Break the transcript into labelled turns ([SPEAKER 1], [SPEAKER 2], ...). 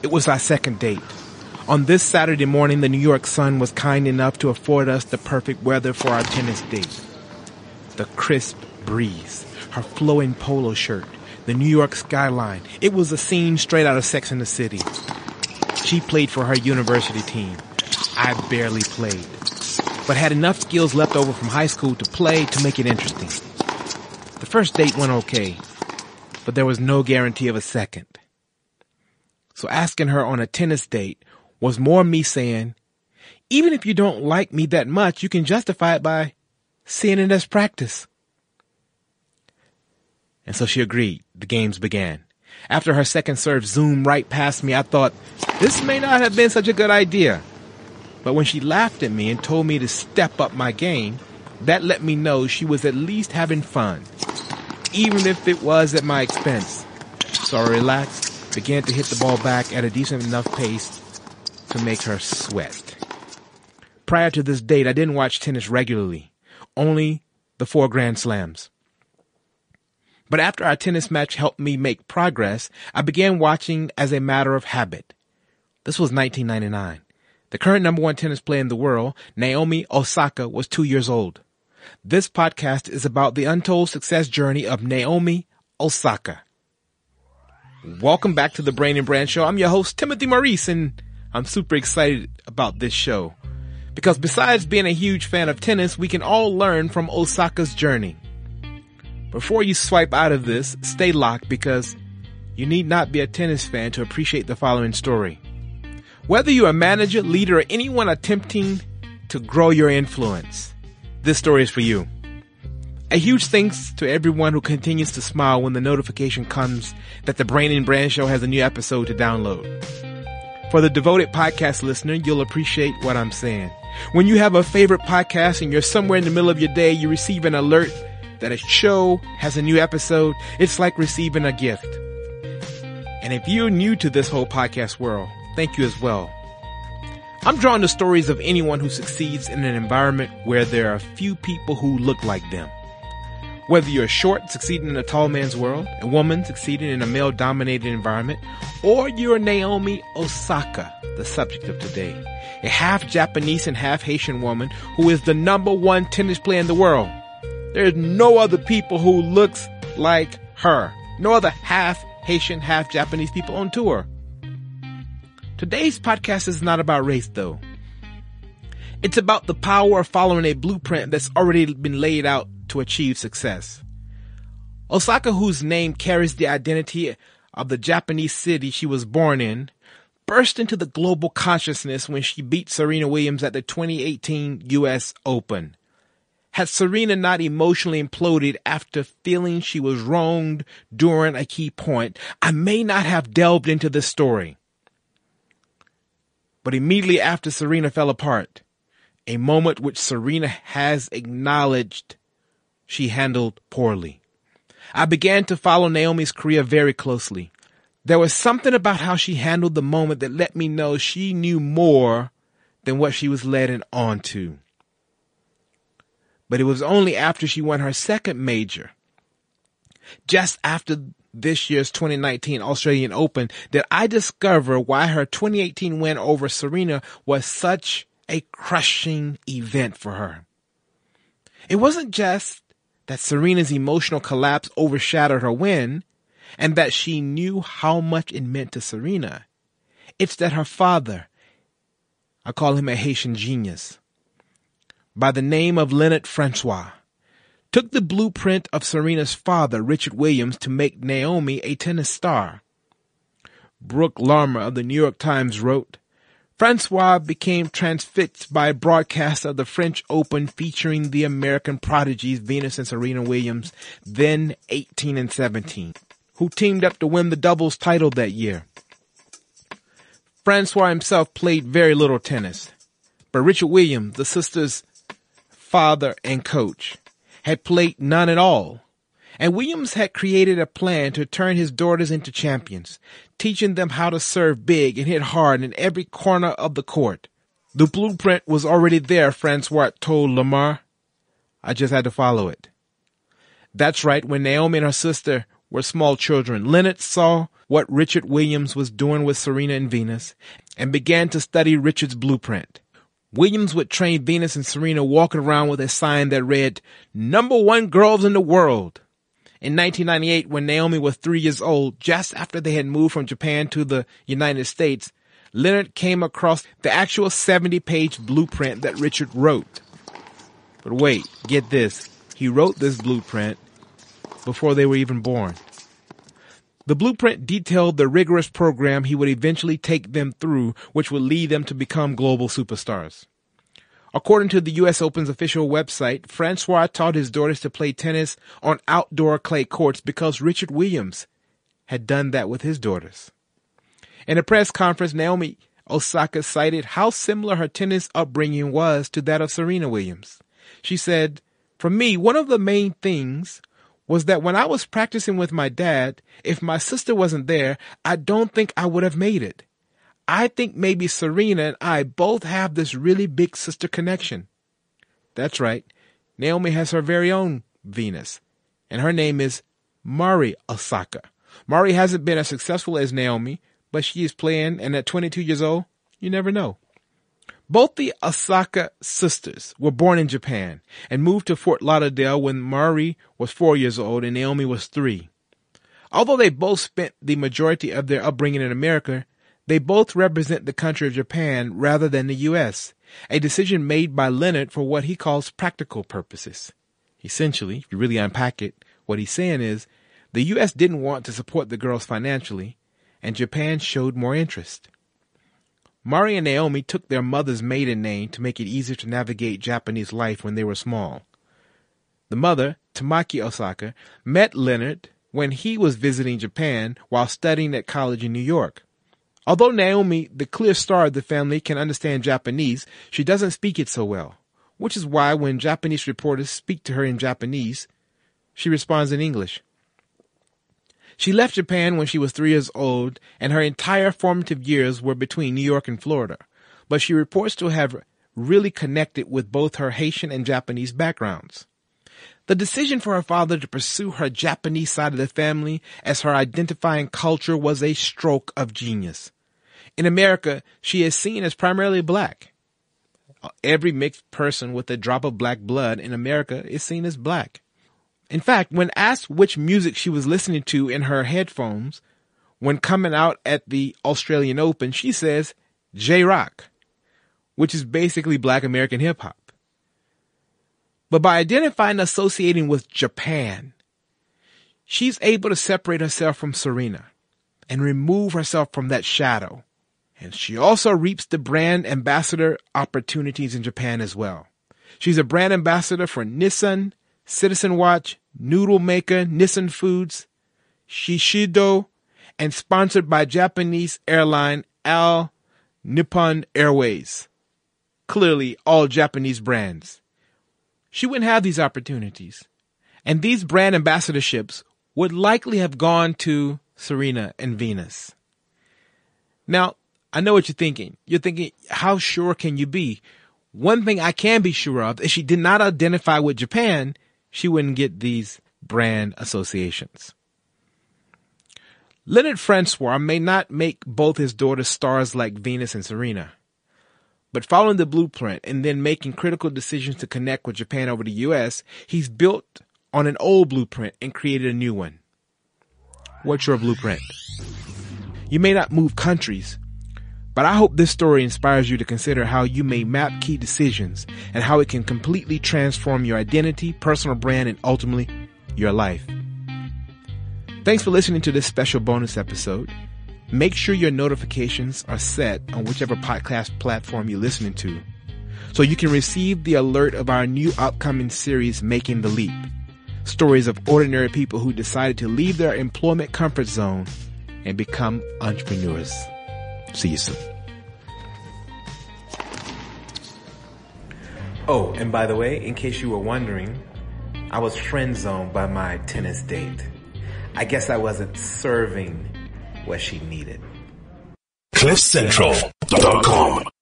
[SPEAKER 1] It was our second date. On this Saturday morning, the New York sun was kind enough to afford us the perfect weather for our tennis date. The crisp breeze, her flowing polo shirt, the New York skyline. It was a scene straight out of Sex and the City. She played for her university team. I barely played, but had enough skills left over from high school to play to make it interesting. The first date went okay, but there was no guarantee of a second. So asking her on a tennis date was more me saying, even if you don't like me that much, you can justify it by seeing it as practice. And so she agreed. The games began. After her second serve zoomed right past me, I thought, this may not have been such a good idea. But when she laughed at me and told me to step up my game, that let me know she was at least having fun, even if it was at my expense. So I relaxed, began to hit the ball back at a decent enough pace to make her sweat. Prior to this date, I didn't watch tennis regularly, only the 4 Grand Slams. But after our tennis match helped me make progress, I began watching as a matter of habit. This was 1999. The current number 1 tennis player in the world, Naomi Osaka, was 2 years old. This podcast is about the untold success journey of Naomi Osaka. Welcome back to the Brain and Brand Show. I'm your host, Timothy Maurice, and I'm super excited about this show. Because besides being a huge fan of tennis, we can all learn from Osaka's journey. Before you swipe out of this, stay locked because you need not be a tennis fan to appreciate the following story. Whether you're a manager, leader, or anyone attempting to grow your influence, this story is for you. A huge thanks to everyone who continues to smile when the notification comes that the Brain and Brand Show has a new episode to download. For the devoted podcast listener, you'll appreciate what I'm saying. When you have a favorite podcast and you're somewhere in the middle of your day, you receive an alert that a show has a new episode. It's like receiving a gift. And if you're new to this whole podcast world, thank you as well. I'm drawn to stories of anyone who succeeds in an environment where there are few people who look like them. Whether you're short, succeeding in a tall man's world, a woman succeeding in a male-dominated environment, or you're Naomi Osaka, the subject of today, a half-Japanese and half-Haitian woman who is the number 1 tennis player in the world. There's no other people who looks like her. No other half-Haitian, half-Japanese people on tour. Today's podcast is not about race, though. It's about the power of following a blueprint that's already been laid out to achieve success. Osaka, whose name carries the identity of the Japanese city she was born in, burst into the global consciousness when she beat Serena Williams at the 2018 U.S. Open. Had Serena not emotionally imploded after feeling she was wronged during a key point, I may not have delved into this story. But immediately after Serena fell apart, a moment which Serena has acknowledged she handled poorly, I began to follow Naomi's career very closely. There was something about how she handled the moment that let me know she knew more than what she was letting on to. But it was only after she won her second major, just after this year's 2019 Australian Open, that I discovered why her 2018 win over Serena was such a crushing event for her. It wasn't just that Serena's emotional collapse overshadowed her win and that she knew how much it meant to Serena. It's that her father, I call him a Haitian genius, by the name of Leonard Francois, took the blueprint of Serena's father, Richard Williams, to make Naomi a tennis star. Brooke Larmer of the New York Times wrote, Francois became transfixed by a broadcast of the French Open featuring the American prodigies Venus and Serena Williams, then 18 and 17, who teamed up to win the doubles title that year. Francois himself played very little tennis, but Richard Williams, the sisters' father and coach, had played none at all. And Williams had created a plan to turn his daughters into champions, teaching them how to serve big and hit hard in every corner of the court. The blueprint was already there, Francois told Lamar. I just had to follow it. That's right, when Naomi and her sister were small children, Leonard saw what Richard Williams was doing with Serena and Venus and began to study Richard's blueprint. Williams would train Venus and Serena walking around with a sign that read, "#1 girls in the world." In 1998, when Naomi was 3 years old, just after they had moved from Japan to the United States, Leonard came across the actual 70-page blueprint that Richard wrote. But wait, get this. He wrote this blueprint before they were even born. The blueprint detailed the rigorous program he would eventually take them through, which would lead them to become global superstars. According to the U.S. Open's official website, Francois taught his daughters to play tennis on outdoor clay courts because Richard Williams had done that with his daughters. In a press conference, Naomi Osaka cited how similar her tennis upbringing was to that of Serena Williams. She said, "For me, one of the main things was that when I was practicing with my dad, if my sister wasn't there, I don't think I would have made it. I think maybe Serena and I both have this really big sister connection." That's right. Naomi has her very own Venus, and her name is Mari Osaka. Mari hasn't been as successful as Naomi, but she is playing, and at 22 years old, you never know. Both the Osaka sisters were born in Japan and moved to Fort Lauderdale when Mari was 4 years old and Naomi was 3. Although they both spent the majority of their upbringing in America, they both represent the country of Japan rather than the U.S., a decision made by Leonard for what he calls practical purposes. Essentially, if you really unpack it, what he's saying is the U.S. didn't want to support the girls financially, and Japan showed more interest. Mari and Naomi took their mother's maiden name to make it easier to navigate Japanese life when they were small. The mother, Tamaki Osaka, met Leonard when he was visiting Japan while studying at college in New York. Although Naomi, the clear star of the family, can understand Japanese, she doesn't speak it so well, which is why when Japanese reporters speak to her in Japanese, she responds in English. She left Japan when she was 3 years old, and her entire formative years were between New York and Florida. But she reports to have really connected with both her Haitian and Japanese backgrounds. The decision for her father to pursue her Japanese side of the family as her identifying culture was a stroke of genius. In America, she is seen as primarily black. Every mixed person with a drop of black blood in America is seen as black. In fact, when asked which music she was listening to in her headphones when coming out at the Australian Open, she says J-Rock, which is basically black American hip-hop. But by identifying and associating with Japan, she's able to separate herself from Serena and remove herself from that shadow. And she also reaps the brand ambassador opportunities in Japan as well. She's a brand ambassador for Nissan, Citizen Watch, Noodle Maker, Nissan Foods, Shiseido, and sponsored by Japanese airline All Nippon Airways. Clearly, all Japanese brands. She wouldn't have these opportunities, and these brand ambassadorships would likely have gone to Serena and Venus. Now, I know what you're thinking. You're thinking, how sure can you be? One thing I can be sure of, if she did not identify with Japan, she wouldn't get these brand associations. Leonard Francois may not make both his daughters stars like Venus and Serena, but following the blueprint and then making critical decisions to connect with Japan over the U.S., he's built on an old blueprint and created a new one. What's your blueprint? You may not move countries, but I hope this story inspires you to consider how you may map key decisions and how it can completely transform your identity, personal brand, and ultimately your life. Thanks for listening to this special bonus episode. Make sure your notifications are set on whichever podcast platform you're listening to so you can receive the alert of our new upcoming series, Making the Leap. Stories of ordinary people who decided to leave their employment comfort zone and become entrepreneurs. See you soon. Oh, and by the way, in case you were wondering, I was friend zoned by my tennis date. I guess I wasn't serving what she needed.
[SPEAKER 2] CliffCentral.com